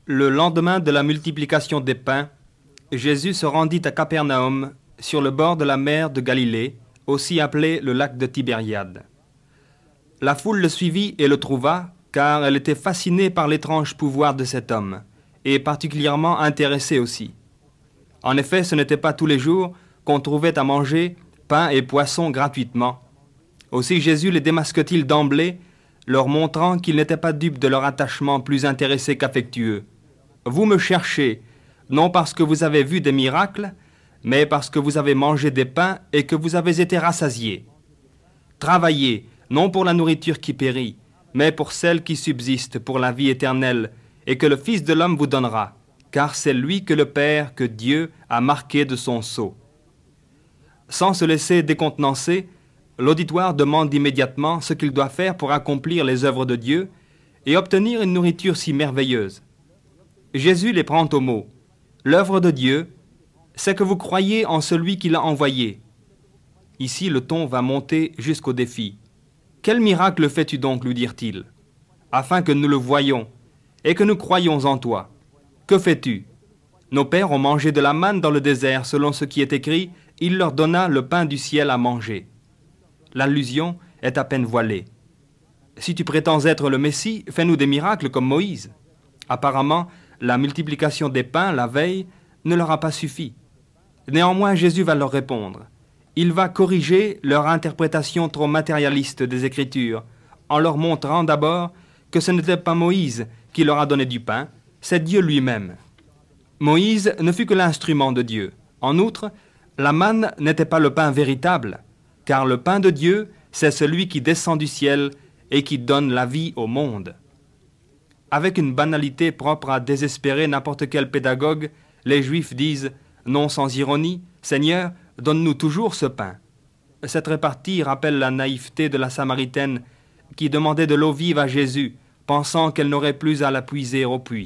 Le lendemain de la multiplication des pains, Jésus se rendit à Capernaum, sur le bord de la mer de Galilée, aussi appelé le lac de Tibériade. La foule le suivit et le trouva, car elle était fascinée par l'étrange pouvoir de cet homme, et particulièrement intéressée aussi. En effet, ce n'était pas tous les jours qu'on trouvait à manger pain et poisson gratuitement. Aussi Jésus les démasque-t-il d'emblée, leur montrant qu'il n'était pas dupe de leur attachement plus intéressé qu'affectueux. « Vous me cherchez, non parce que vous avez vu des miracles, mais parce que vous avez mangé des pains et que vous avez été rassasiés. Travaillez, non pour la nourriture qui périt, mais pour celle qui subsiste pour la vie éternelle, et que le Fils de l'homme vous donnera, car c'est lui que le Père, que Dieu, a marqué de son sceau. » Sans se laisser décontenancer, l'auditoire demande immédiatement ce qu'il doit faire pour accomplir les œuvres de Dieu et obtenir une nourriture si merveilleuse. Jésus les prend au mot. L'œuvre de Dieu, c'est que vous croyez en celui qui l'a envoyé. Ici, le ton va monter jusqu'au défi. Quel miracle fais-tu donc, lui dirent-ils, afin que nous le voyions et que nous croyions en toi. Que fais-tu? Nos pères ont mangé de la manne dans le désert, selon ce qui est écrit, il leur donna le pain du ciel à manger. L'allusion est à peine voilée. Si tu prétends être le Messie, fais-nous des miracles comme Moïse. Apparemment, la multiplication des pains, la veille, ne leur a pas suffi. Néanmoins, Jésus va leur répondre. Il va corriger leur interprétation trop matérialiste des Écritures, en leur montrant d'abord que ce n'était pas Moïse qui leur a donné du pain, c'est Dieu lui-même. Moïse ne fut que l'instrument de Dieu. En outre, la manne n'était pas le pain véritable, car le pain de Dieu, c'est celui qui descend du ciel et qui donne la vie au monde. Avec une banalité propre à désespérer n'importe quel pédagogue, les Juifs disent, non sans ironie, « Seigneur, donne-nous toujours ce pain. » Cette répartie rappelle la naïveté de la Samaritaine qui demandait de l'eau vive à Jésus, pensant qu'elle n'aurait plus à la puiser au puits.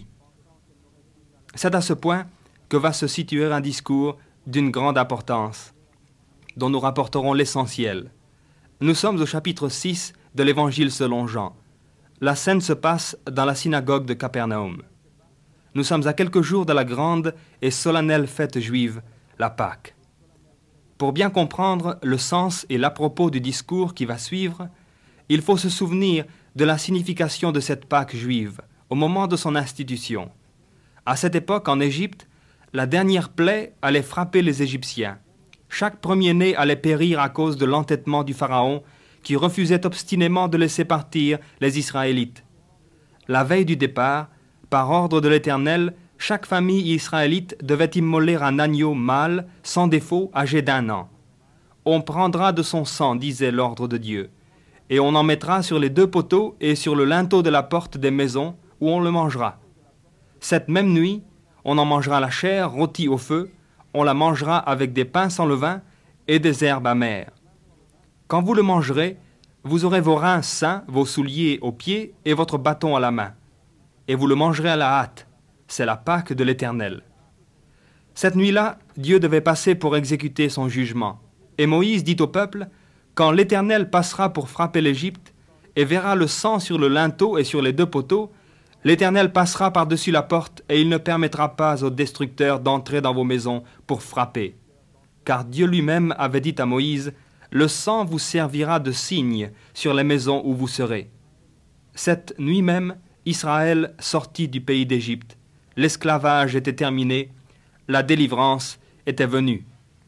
C'est à ce point que va se situer un discours d'une grande importance, dont nous rapporterons l'essentiel. Nous sommes au chapitre 6 de l'Évangile selon Jean. La scène se passe dans la synagogue de Capernaum. Nous sommes à quelques jours de la grande et solennelle fête juive, la Pâque. Pour bien comprendre le sens et l'à-propos du discours qui va suivre, il faut se souvenir de la signification de cette Pâque juive au moment de son institution. À cette époque, en Égypte, la dernière plaie allait frapper les Égyptiens. Chaque premier-né allait périr à cause de l'entêtement du Pharaon qui refusait obstinément de laisser partir les Israélites. La veille du départ, par ordre de l'Éternel, chaque famille israélite devait immoler un agneau mâle, sans défaut, âgé d'1 an. On prendra de son sang, disait l'ordre de Dieu, et on en mettra sur les 2 poteaux et sur le linteau de la porte des maisons où on le mangera. Cette même nuit, on en mangera la chair rôtie au feu, on la mangera avec des pains sans levain et des herbes amères. Quand vous le mangerez, vous aurez vos reins sains, vos souliers aux pieds et votre bâton à la main. Et vous le mangerez à la hâte. C'est la Pâque de l'Éternel. Cette nuit-là, Dieu devait passer pour exécuter son jugement. Et Moïse dit au peuple, « Quand l'Éternel passera pour frapper l'Égypte et verra le sang sur le linteau et sur les 2 poteaux, l'Éternel passera par-dessus la porte et il ne permettra pas aux destructeurs d'entrer dans vos maisons pour frapper. Car Dieu lui-même avait dit à Moïse, « Le sang vous servira de signe sur les maisons où vous serez. » Cette nuit même, Israël sortit du pays d'Égypte. L'esclavage était terminé, la délivrance était venue.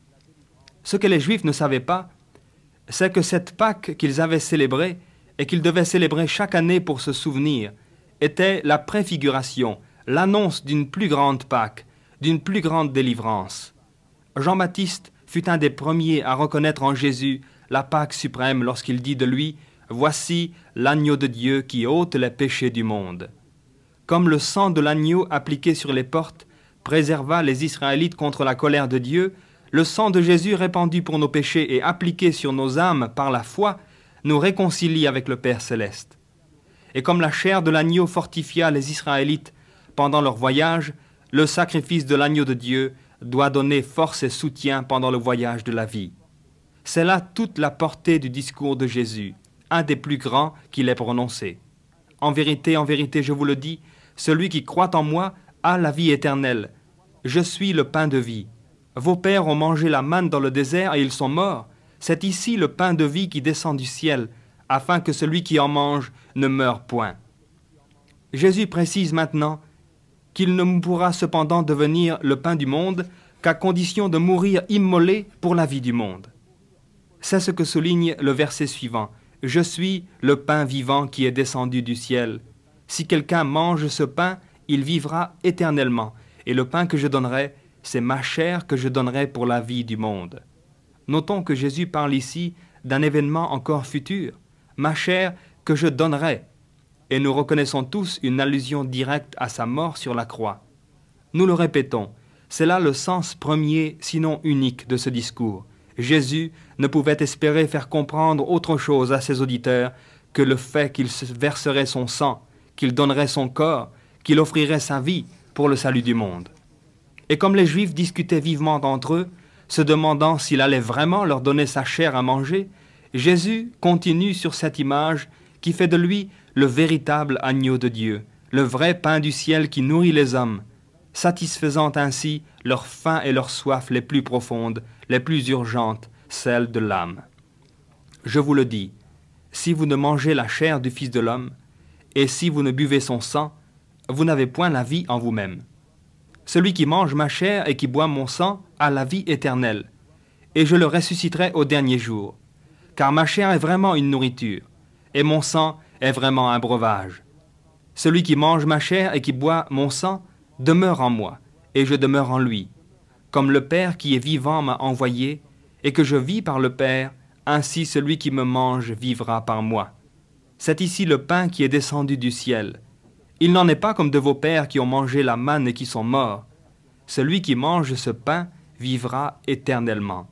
Ce que les Juifs ne savaient pas, c'est que cette Pâque qu'ils avaient célébrée et qu'ils devaient célébrer chaque année pour se souvenir, était la préfiguration, l'annonce d'une plus grande Pâque, d'une plus grande délivrance. Jean-Baptiste fut un des premiers à reconnaître en Jésus la Pâque suprême lorsqu'il dit de lui « Voici l'agneau de Dieu qui ôte les péchés du monde ». Comme le sang de l'agneau appliqué sur les portes préserva les Israélites contre la colère de Dieu, le sang de Jésus répandu pour nos péchés et appliqué sur nos âmes par la foi nous réconcilie avec le Père céleste. Et comme la chair de l'agneau fortifia les Israélites pendant leur voyage, le sacrifice de l'agneau de Dieu doit donner force et soutien pendant le voyage de la vie. C'est là toute la portée du discours de Jésus, un des plus grands qu'il ait prononcé. En vérité, je vous le dis, Celui qui croit en moi a la vie éternelle. Je suis le pain de vie. Vos pères ont mangé la manne dans le désert et ils sont morts. C'est ici le pain de vie qui descend du ciel, afin que celui qui en mange ne meure point. » Jésus précise maintenant qu'il ne pourra cependant devenir le pain du monde qu'à condition de mourir immolé pour la vie du monde. C'est ce que souligne le verset suivant. « Je suis le pain vivant qui est descendu du ciel. Si quelqu'un mange ce pain, il vivra éternellement. Et le pain que je donnerai, c'est ma chair que je donnerai pour la vie du monde. » Notons que Jésus parle ici d'un événement encore futur. « Ma chair que je donnerai ». Et nous reconnaissons tous une allusion directe à sa mort sur la croix. Nous le répétons, c'est là le sens premier, sinon unique, de ce discours. Jésus ne pouvait espérer faire comprendre autre chose à ses auditeurs que le fait qu'il verserait son sang, qu'il donnerait son corps, qu'il offrirait sa vie pour le salut du monde. Et comme les Juifs discutaient vivement entre eux, se demandant s'il allait vraiment leur donner sa chair à manger, Jésus continue sur cette image qui fait de lui le véritable agneau de Dieu, le vrai pain du ciel qui nourrit les hommes, satisfaisant ainsi leur faim et leur soif les plus profondes, les plus urgentes, celles de l'âme. Je vous le dis, si vous ne mangez la chair du Fils de l'homme, et si vous ne buvez son sang, vous n'avez point la vie en vous-même. Celui qui mange ma chair et qui boit mon sang a la vie éternelle, et je le ressusciterai au dernier jour, car ma chair est vraiment une nourriture, et mon sang est vraiment un breuvage. Celui qui mange ma chair et qui boit mon sang demeure en moi, et je demeure en lui. Comme le Père qui est vivant m'a envoyé, et que je vis par le Père, ainsi celui qui me mange vivra par moi. C'est ici le pain qui est descendu du ciel. Il n'en est pas comme de vos pères qui ont mangé la manne et qui sont morts. Celui qui mange ce pain vivra éternellement.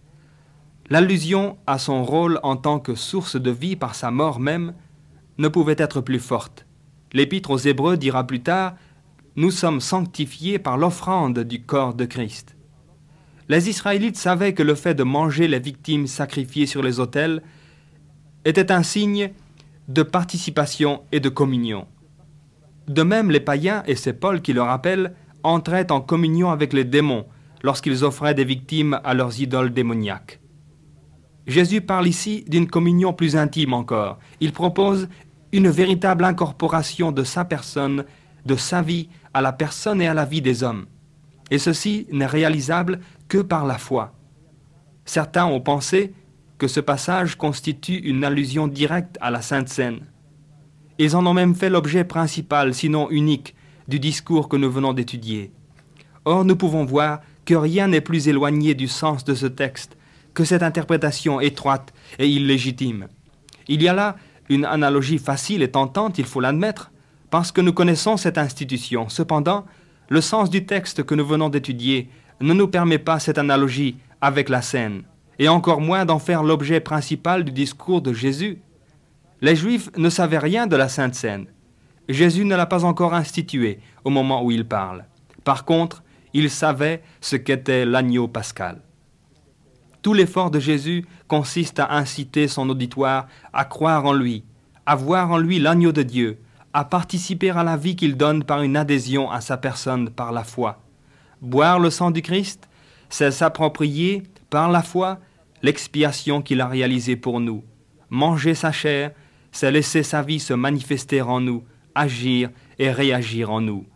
L'allusion à son rôle en tant que source de vie par sa mort même ne pouvait être plus forte. L'Épître aux Hébreux dira plus tard « Nous sommes sanctifiés par l'offrande du corps de Christ ». Les Israélites savaient que le fait de manger les victimes sacrifiées sur les autels était un signe de participation et de communion. De même, les païens, et c'est Paul qui le rappelle, entraient en communion avec les démons lorsqu'ils offraient des victimes à leurs idoles démoniaques. Jésus parle ici d'une communion plus intime encore. Il propose une véritable incorporation de sa personne, de sa vie, à la personne et à la vie des hommes. Et ceci n'est réalisable que par la foi. Certains ont pensé que ce passage constitue une allusion directe à la Sainte Seine. Ils en ont même fait l'objet principal, sinon unique, du discours que nous venons d'étudier. Or, nous pouvons voir que rien n'est plus éloigné du sens de ce texte que cette interprétation étroite et illégitime. Il y a là une analogie facile et tentante, il faut l'admettre, parce que nous connaissons cette institution. Cependant, le sens du texte que nous venons d'étudier ne nous permet pas cette analogie avec la Seine, et encore moins d'en faire l'objet principal du discours de Jésus. Les Juifs ne savaient rien de la Sainte Seine. Jésus ne l'a pas encore instituée au moment où il parle. Par contre, ils savaient ce qu'était l'agneau pascal. Tout l'effort de Jésus consiste à inciter son auditoire à croire en lui, à voir en lui l'agneau de Dieu, à participer à la vie qu'il donne par une adhésion à sa personne par la foi. Boire le sang du Christ, c'est s'approprier par la foi l'expiation qu'il a réalisée pour nous. Manger sa chair, c'est laisser sa vie se manifester en nous, agir et réagir en nous.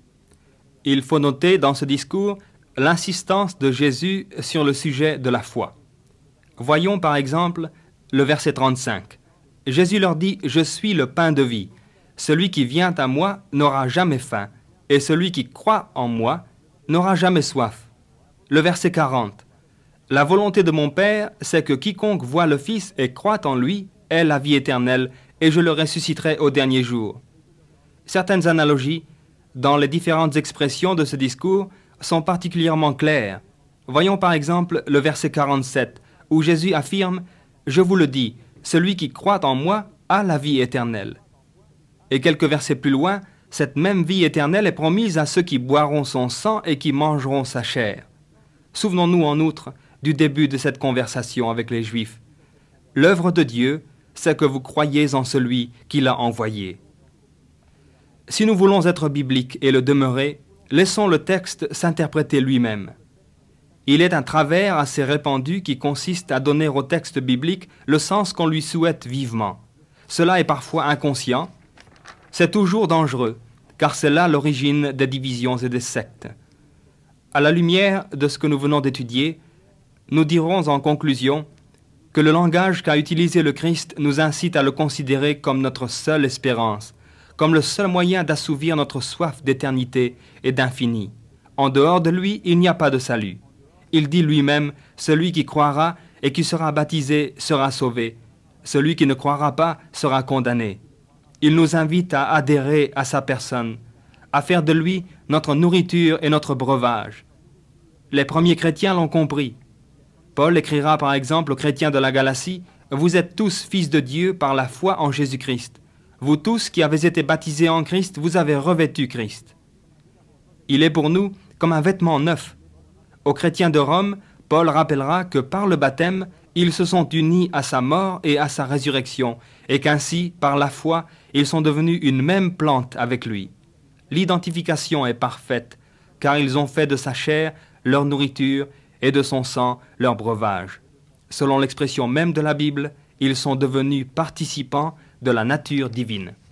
Il faut noter dans ce discours l'insistance de Jésus sur le sujet de la foi. Voyons par exemple le verset 35. Jésus leur dit « Je suis le pain de vie. Celui qui vient à moi n'aura jamais faim, et celui qui croit en moi n'aura jamais soif. » Le verset 40. « La volonté de mon Père, c'est que quiconque voit le Fils et croit en lui ait la vie éternelle, et je le ressusciterai au dernier jour. » Certaines analogies, dans les différentes expressions de ce discours, sont particulièrement claires. Voyons par exemple le verset 47, où Jésus affirme « Je vous le dis, celui qui croit en moi a la vie éternelle. » Et quelques versets plus loin, cette même vie éternelle est promise à ceux qui boiront son sang et qui mangeront sa chair. Souvenons-nous en outre du début de cette conversation avec les Juifs. L'œuvre de Dieu, c'est que vous croyez en celui qui l'a envoyé. Si nous voulons être bibliques et le demeurer, laissons le texte s'interpréter lui-même. Il est un travers assez répandu qui consiste à donner au texte biblique le sens qu'on lui souhaite vivement. Cela est parfois inconscient. C'est toujours dangereux, car c'est là l'origine des divisions et des sectes. À la lumière de ce que nous venons d'étudier, nous dirons en conclusion que le langage qu'a utilisé le Christ nous incite à le considérer comme notre seule espérance, comme le seul moyen d'assouvir notre soif d'éternité et d'infini. En dehors de lui, il n'y a pas de salut. Il dit lui-même, « Celui qui croira et qui sera baptisé sera sauvé. Celui qui ne croira pas sera condamné. » Il nous invite à adhérer à sa personne, à faire de lui notre nourriture et notre breuvage. Les premiers chrétiens l'ont compris. Paul écrira par exemple aux chrétiens de la Galatie, « Vous êtes tous fils de Dieu par la foi en Jésus-Christ. Vous tous qui avez été baptisés en Christ, vous avez revêtu Christ. » Il est pour nous comme un vêtement neuf. Aux chrétiens de Rome, Paul rappellera que par le baptême, ils se sont unis à sa mort et à sa résurrection, et qu'ainsi, par la foi, ils sont devenus une même plante avec lui. L'identification est parfaite, car ils ont fait de sa chair leur nourriture et de son sang leur breuvage. Selon l'expression même de la Bible, ils sont devenus participants de la nature divine.